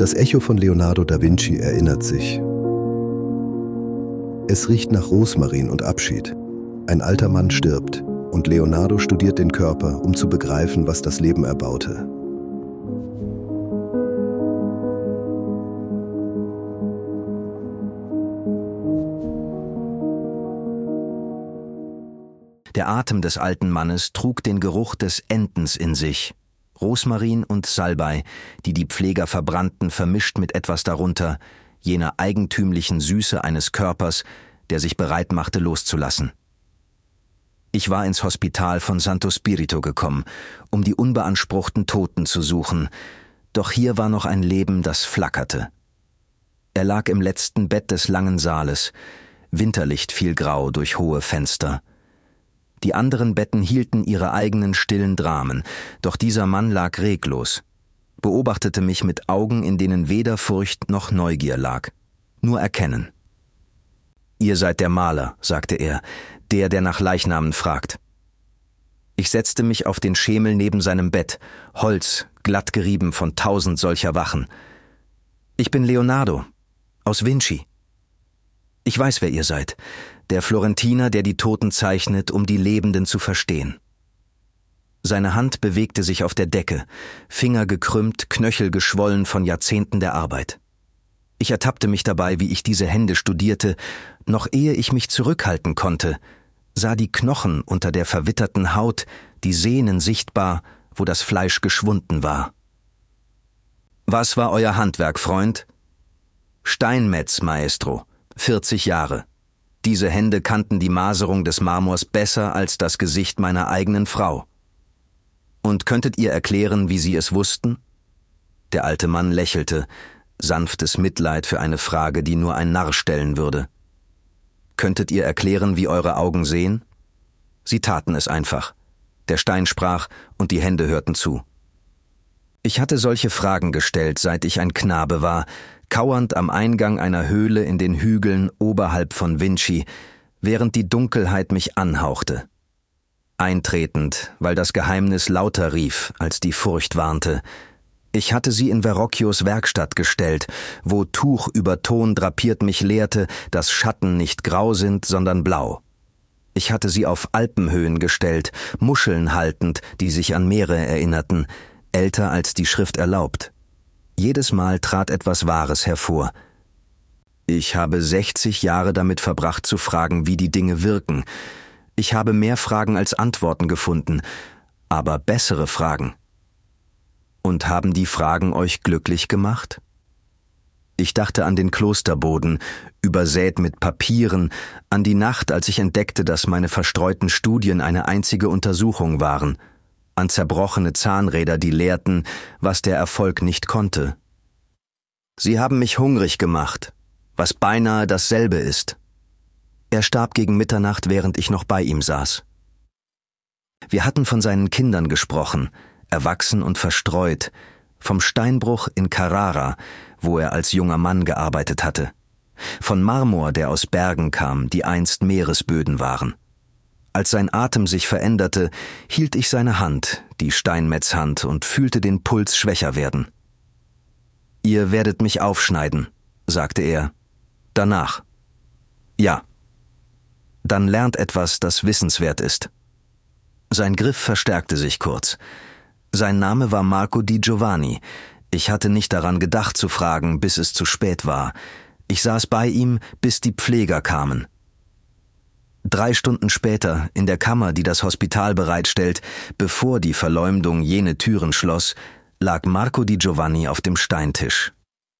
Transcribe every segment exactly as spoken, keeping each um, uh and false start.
Das Echo von Leonardo da Vinci erinnert sich. Es riecht nach Rosmarin und Abschied. Ein alter Mann stirbt und Leonardo studiert den Körper, um zu begreifen, was das Leben erbaute. Der Atem des alten Mannes trug den Geruch des Entens in sich. Rosmarin und Salbei, die die Pfleger verbrannten, vermischt mit etwas darunter, jener eigentümlichen Süße eines Körpers, der sich bereit machte, loszulassen. Ich war ins Hospital von Santo Spirito gekommen, um die unbeanspruchten Toten zu suchen, doch hier war noch ein Leben, das flackerte. Er lag im letzten Bett des langen Saales, Winterlicht fiel grau durch hohe Fenster. Die anderen Betten hielten ihre eigenen stillen Dramen, doch dieser Mann lag reglos, beobachtete mich mit Augen, in denen weder Furcht noch Neugier lag, nur Erkennen. »Ihr seid der Maler«, sagte er, »der, der nach Leichnamen fragt.« Ich setzte mich auf den Schemel neben seinem Bett, Holz, glatt gerieben von tausend solcher Wachen. »Ich bin Leonardo, aus Vinci. Ich weiß, wer ihr seid, der Florentiner, der die Toten zeichnet, um die Lebenden zu verstehen.« Seine Hand bewegte sich auf der Decke, Finger gekrümmt, Knöchel geschwollen von Jahrzehnten der Arbeit. Ich ertappte mich dabei, wie ich diese Hände studierte, noch ehe ich mich zurückhalten konnte, sah die Knochen unter der verwitterten Haut, die Sehnen sichtbar, wo das Fleisch geschwunden war. »Was war euer Handwerk, Freund?« »Steinmetz, Maestro, vierzig Jahre. Diese Hände kannten die Maserung des Marmors besser als das Gesicht meiner eigenen Frau.« »Und könntet ihr erklären, wie sie es wussten?« Der alte Mann lächelte, sanftes Mitleid für eine Frage, die nur ein Narr stellen würde. »Könntet ihr erklären, wie eure Augen sehen?« Sie taten es einfach. Der Stein sprach und die Hände hörten zu. Ich hatte solche Fragen gestellt, seit ich ein Knabe war, kauernd am Eingang einer Höhle in den Hügeln oberhalb von Vinci, während die Dunkelheit mich anhauchte. Eintretend, weil das Geheimnis lauter rief, als die Furcht warnte. Ich hatte sie in Verrocchios Werkstatt gestellt, wo Tuch über Ton drapiert mich lehrte, dass Schatten nicht grau sind, sondern blau. Ich hatte sie auf Alpenhöhen gestellt, Muscheln haltend, die sich an Meere erinnerten, älter als die Schrift erlaubt. Jedes Mal trat etwas Wahres hervor. Ich habe sechzig Jahre damit verbracht zu fragen, wie die Dinge wirken. Ich habe mehr Fragen als Antworten gefunden, aber bessere Fragen. Und haben die Fragen euch glücklich gemacht? Ich dachte an den Klosterboden, übersät mit Papieren, an die Nacht, als ich entdeckte, dass meine verstreuten Studien eine einzige Untersuchung waren, an zerbrochene Zahnräder, die lehrten, was der Erfolg nicht konnte. Sie haben mich hungrig gemacht, was beinahe dasselbe ist. Er starb gegen Mitternacht, während ich noch bei ihm saß. Wir hatten von seinen Kindern gesprochen, erwachsen und verstreut, vom Steinbruch in Carrara, wo er als junger Mann gearbeitet hatte, von Marmor, der aus Bergen kam, die einst Meeresböden waren. Als sein Atem sich veränderte, hielt ich seine Hand, die Steinmetzhand, und fühlte den Puls schwächer werden. »Ihr werdet mich aufschneiden«, sagte er. »Danach.« »Ja.« »Dann lernt etwas, das wissenswert ist.« Sein Griff verstärkte sich kurz. Sein Name war Marco di Giovanni. Ich hatte nicht daran gedacht zu fragen, bis es zu spät war. Ich saß bei ihm, bis die Pfleger kamen. Drei Stunden später, in der Kammer, die das Hospital bereitstellt, bevor die Verleumdung jene Türen schloss, lag Marco di Giovanni auf dem Steintisch.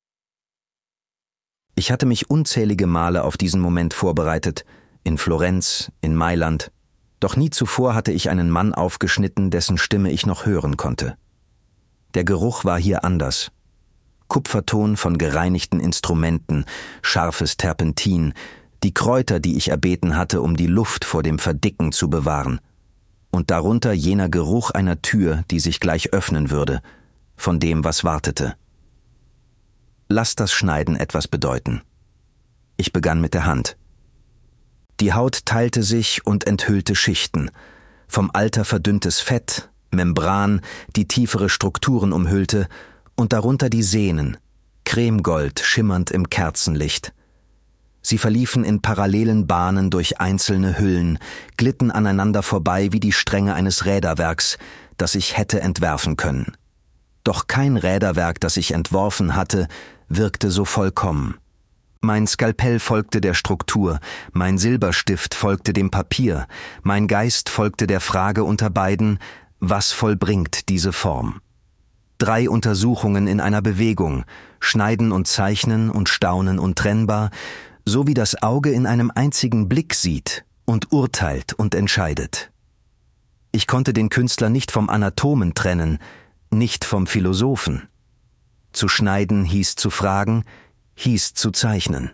Ich hatte mich unzählige Male auf diesen Moment vorbereitet, in Florenz, in Mailand, doch nie zuvor hatte ich einen Mann aufgeschnitten, dessen Stimme ich noch hören konnte. Der Geruch war hier anders. Kupferton von gereinigten Instrumenten, scharfes Terpentin, die Kräuter, die ich erbeten hatte, um die Luft vor dem Verdicken zu bewahren. Und darunter jener Geruch einer Tür, die sich gleich öffnen würde, von dem, was wartete. Lass das Schneiden etwas bedeuten. Ich begann mit der Hand. Die Haut teilte sich und enthüllte Schichten, vom Alter verdünntes Fett, Membran, die tiefere Strukturen umhüllte, und darunter die Sehnen, Cremegold schimmernd im Kerzenlicht. Sie verliefen in parallelen Bahnen durch einzelne Hüllen, glitten aneinander vorbei wie die Stränge eines Räderwerks, das ich hätte entwerfen können. Doch kein Räderwerk, das ich entworfen hatte, wirkte so vollkommen. Mein Skalpell folgte der Struktur, mein Silberstift folgte dem Papier, mein Geist folgte der Frage unter beiden, was vollbringt diese Form? Drei Untersuchungen in einer Bewegung, Schneiden und Zeichnen und Staunen untrennbar, so wie das Auge in einem einzigen Blick sieht und urteilt und entscheidet. Ich konnte den Künstler nicht vom Anatomen trennen, nicht vom Philosophen. Zu schneiden hieß zu fragen, hieß zu zeichnen.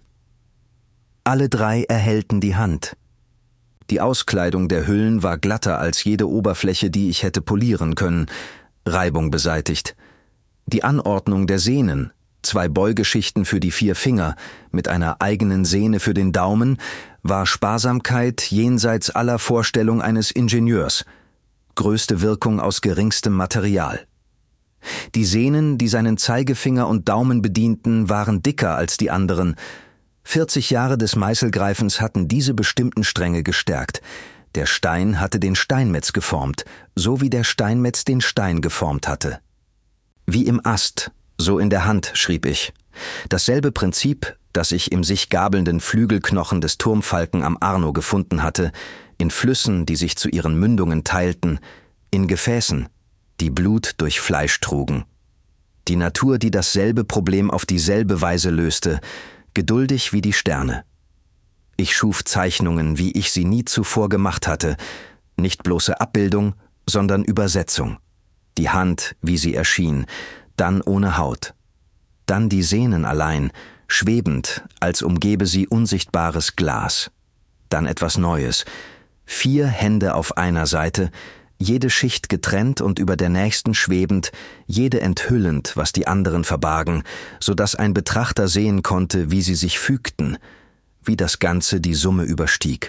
Alle drei erhellten die Hand. Die Auskleidung der Hüllen war glatter als jede Oberfläche, die ich hätte polieren können, Reibung beseitigt. Die Anordnung der Sehnen, zwei Beugeschichten für die vier Finger mit einer eigenen Sehne für den Daumen, war Sparsamkeit jenseits aller Vorstellung eines Ingenieurs, größte Wirkung aus geringstem Material. Die Sehnen, die seinen Zeigefinger und Daumen bedienten, waren dicker als die anderen. vierzig Jahre des Meißelgreifens hatten diese bestimmten Stränge gestärkt. Der Stein hatte den Steinmetz geformt, so wie der Steinmetz den Stein geformt hatte. Wie im Ast, so in der Hand, schrieb ich. Dasselbe Prinzip, das ich im sich gabelnden Flügelknochen des Turmfalken am Arno gefunden hatte, in Flüssen, die sich zu ihren Mündungen teilten, in Gefäßen, die Blut durch Fleisch trugen. Die Natur, die dasselbe Problem auf dieselbe Weise löste, geduldig wie die Sterne. Ich schuf Zeichnungen, wie ich sie nie zuvor gemacht hatte, nicht bloße Abbildung, sondern Übersetzung. Die Hand, wie sie erschien, dann ohne Haut. Dann die Sehnen allein, schwebend, als umgebe sie unsichtbares Glas. Dann etwas Neues. Vier Hände auf einer Seite, jede Schicht getrennt und über der nächsten schwebend, jede enthüllend, was die anderen verbargen, so dass ein Betrachter sehen konnte, wie sie sich fügten, wie das Ganze die Summe überstieg.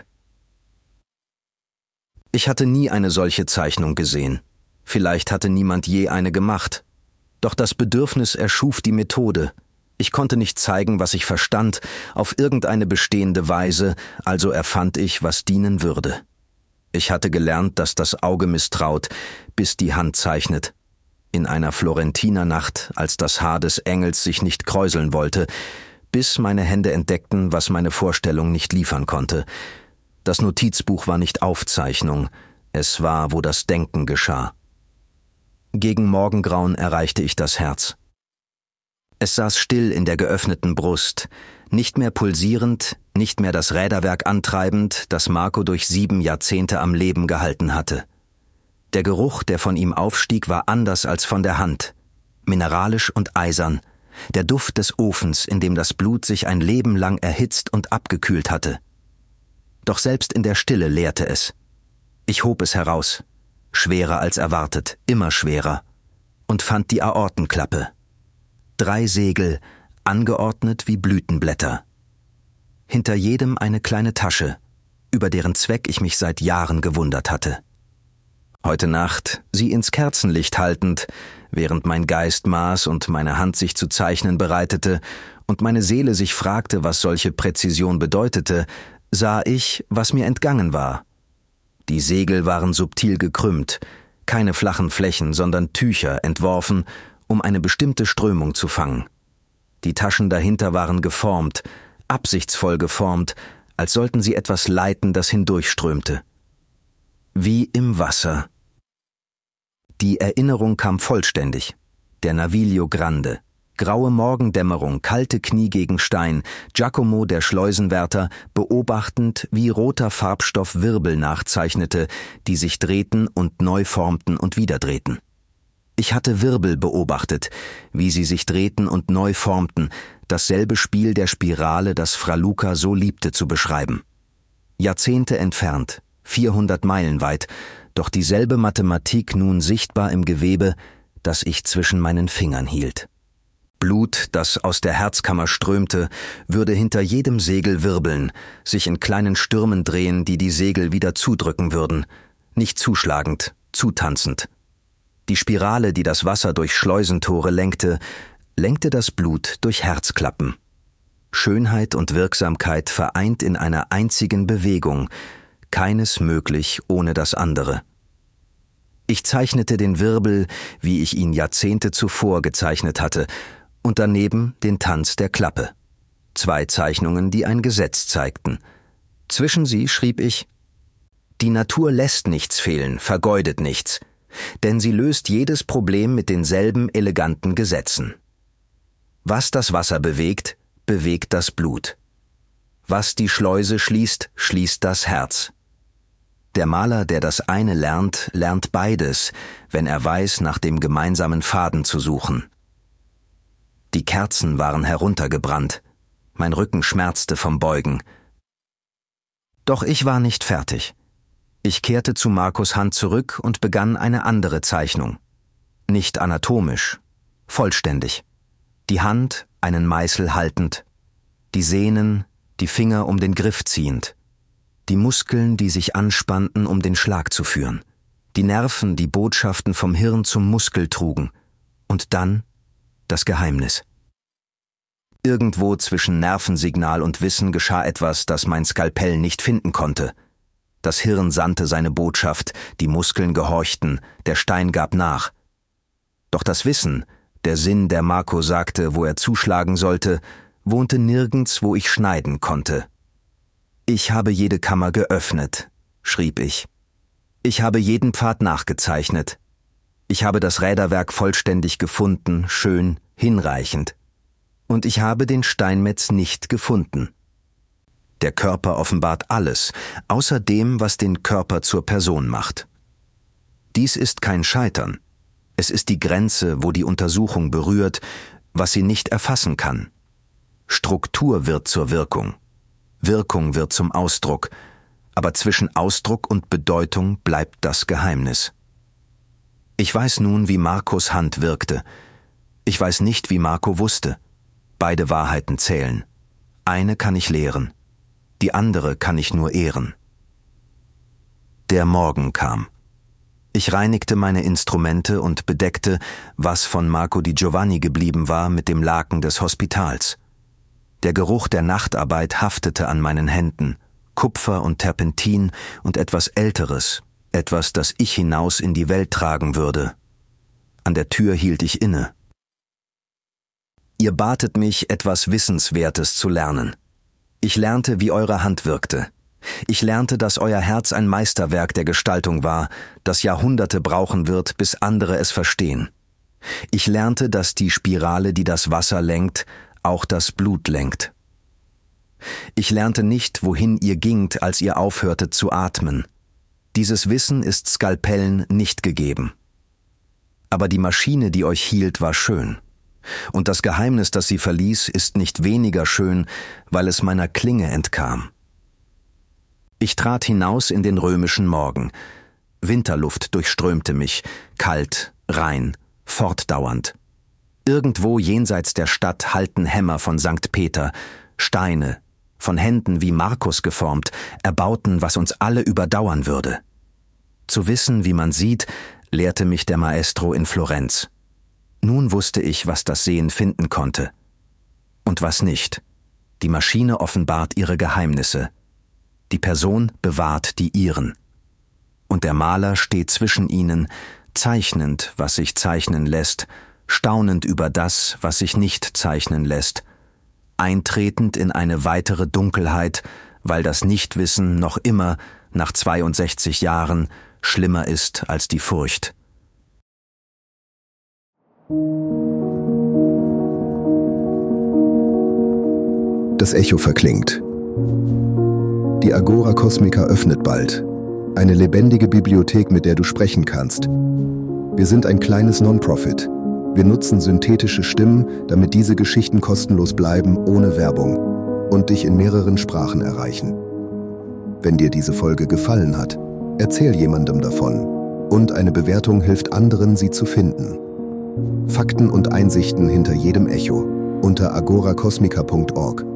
Ich hatte nie eine solche Zeichnung gesehen. Vielleicht hatte niemand je eine gemacht. Doch das Bedürfnis erschuf die Methode. Ich konnte nicht zeigen, was ich verstand, auf irgendeine bestehende Weise, also erfand ich, was dienen würde. Ich hatte gelernt, dass das Auge misstraut, bis die Hand zeichnet. In einer Florentinernacht, als das Haar des Engels sich nicht kräuseln wollte, bis meine Hände entdeckten, was meine Vorstellung nicht liefern konnte. Das Notizbuch war nicht Aufzeichnung, es war, wo das Denken geschah. Gegen Morgengrauen erreichte ich das Herz. Es saß still in der geöffneten Brust, nicht mehr pulsierend, nicht mehr das Räderwerk antreibend, das Marco durch sieben Jahrzehnte am Leben gehalten hatte. Der Geruch, der von ihm aufstieg, war anders als von der Hand, mineralisch und eisern, der Duft des Ofens, in dem das Blut sich ein Leben lang erhitzt und abgekühlt hatte. Doch selbst in der Stille leerte es. Ich hob es heraus, schwerer als erwartet, immer schwerer, und fand die Aortenklappe. Drei Segel, angeordnet wie Blütenblätter. Hinter jedem eine kleine Tasche, über deren Zweck ich mich seit Jahren gewundert hatte. Heute Nacht, sie ins Kerzenlicht haltend, während mein Geist maß und meine Hand sich zu zeichnen bereitete und meine Seele sich fragte, was solche Präzision bedeutete, sah ich, was mir entgangen war. Die Segel waren subtil gekrümmt, keine flachen Flächen, sondern Tücher entworfen, um eine bestimmte Strömung zu fangen. Die Taschen dahinter waren geformt, absichtsvoll geformt, als sollten sie etwas leiten, das hindurchströmte. Wie im Wasser. Die Erinnerung kam vollständig. Der Naviglio Grande. Graue Morgendämmerung, kalte Knie gegen Stein, Giacomo, der Schleusenwärter, beobachtend, wie roter Farbstoff Wirbel nachzeichnete, die sich drehten und neu formten und wieder drehten. Ich hatte Wirbel beobachtet, wie sie sich drehten und neu formten, dasselbe Spiel der Spirale, das Fra Luca so liebte zu beschreiben. Jahrzehnte entfernt, vierhundert Meilen weit, doch dieselbe Mathematik nun sichtbar im Gewebe, das ich zwischen meinen Fingern hielt. Blut, das aus der Herzkammer strömte, würde hinter jedem Segel wirbeln, sich in kleinen Stürmen drehen, die die Segel wieder zudrücken würden, nicht zuschlagend, zutanzend. Die Spirale, die das Wasser durch Schleusentore lenkte, lenkte das Blut durch Herzklappen. Schönheit und Wirksamkeit vereint in einer einzigen Bewegung, keines möglich ohne das andere. Ich zeichnete den Wirbel, wie ich ihn Jahrzehnte zuvor gezeichnet hatte, und daneben den Tanz der Klappe. Zwei Zeichnungen, die ein Gesetz zeigten. Zwischen sie schrieb ich: Die Natur lässt nichts fehlen, vergeudet nichts, denn sie löst jedes Problem mit denselben eleganten Gesetzen. Was das Wasser bewegt, bewegt das Blut. Was die Schleuse schließt, schließt das Herz. Der Maler, der das eine lernt, lernt beides, wenn er weiß, nach dem gemeinsamen Faden zu suchen. Die Kerzen waren heruntergebrannt, mein Rücken schmerzte vom Beugen. Doch ich war nicht fertig. Ich kehrte zu Marcos Hand zurück und begann eine andere Zeichnung. Nicht anatomisch, vollständig. Die Hand, einen Meißel haltend, die Sehnen, die Finger um den Griff ziehend, die Muskeln, die sich anspannten, um den Schlag zu führen, die Nerven, die Botschaften vom Hirn zum Muskel trugen, und dann das Geheimnis. Irgendwo zwischen Nervensignal und Wissen geschah etwas, das mein Skalpell nicht finden konnte. Das Hirn sandte seine Botschaft, die Muskeln gehorchten, der Stein gab nach. Doch das Wissen, der Sinn, der Marco sagte, wo er zuschlagen sollte, wohnte nirgends, wo ich schneiden konnte. Ich habe jede Kammer geöffnet, schrieb ich. Ich habe jeden Pfad nachgezeichnet. Ich habe das Räderwerk vollständig gefunden, schön, hinreichend. Und ich habe den Steinmetz nicht gefunden. Der Körper offenbart alles, außer dem, was den Körper zur Person macht. Dies ist kein Scheitern. Es ist die Grenze, wo die Untersuchung berührt, was sie nicht erfassen kann. Struktur wird zur Wirkung. Wirkung wird zum Ausdruck, aber zwischen Ausdruck und Bedeutung bleibt das Geheimnis. Ich weiß nun, wie Marcos Hand wirkte. Ich weiß nicht, wie Marco wusste. Beide Wahrheiten zählen. Eine kann ich lehren, die andere kann ich nur ehren. Der Morgen kam. Ich reinigte meine Instrumente und bedeckte, was von Marco di Giovanni geblieben war, mit dem Laken des Hospitals. Der Geruch der Nachtarbeit haftete an meinen Händen, Kupfer und Terpentin und etwas Älteres, etwas, das ich hinaus in die Welt tragen würde. An der Tür hielt ich inne. Ihr batet mich, etwas Wissenswertes zu lernen. Ich lernte, wie eure Hand wirkte. Ich lernte, dass euer Herz ein Meisterwerk der Gestaltung war, das Jahrhunderte brauchen wird, bis andere es verstehen. Ich lernte, dass die Spirale, die das Wasser lenkt, auch das Blut lenkt. Ich lernte nicht, wohin ihr gingt, als ihr aufhörtet zu atmen. Dieses Wissen ist Skalpellen nicht gegeben. Aber die Maschine, die euch hielt, war schön. Und das Geheimnis, das sie verließ, ist nicht weniger schön, weil es meiner Klinge entkam. Ich trat hinaus in den römischen Morgen. Winterluft durchströmte mich, kalt, rein, fortdauernd. Irgendwo jenseits der Stadt hallten Hämmer von Sankt Peter, Steine, von Händen wie Markus geformt, erbauten, was uns alle überdauern würde. Zu wissen, wie man sieht, lehrte mich der Maestro in Florenz. Nun wusste ich, was das Sehen finden konnte. Und was nicht. Die Maschine offenbart ihre Geheimnisse. Die Person bewahrt die ihren. Und der Maler steht zwischen ihnen, zeichnend, was sich zeichnen lässt, staunend über das, was sich nicht zeichnen lässt, eintretend in eine weitere Dunkelheit, weil das Nichtwissen noch immer, nach zweiundsechzig Jahren, schlimmer ist als die Furcht. Das Echo verklingt. Die Agora Cosmica öffnet bald. Eine lebendige Bibliothek, mit der du sprechen kannst. Wir sind ein kleines Non-Profit. Wir nutzen synthetische Stimmen, damit diese Geschichten kostenlos bleiben, ohne Werbung und dich in mehreren Sprachen erreichen. Wenn dir diese Folge gefallen hat, erzähl jemandem davon und eine Bewertung hilft anderen, sie zu finden. Fakten und Einsichten hinter jedem Echo unter agora cosmica punkt org.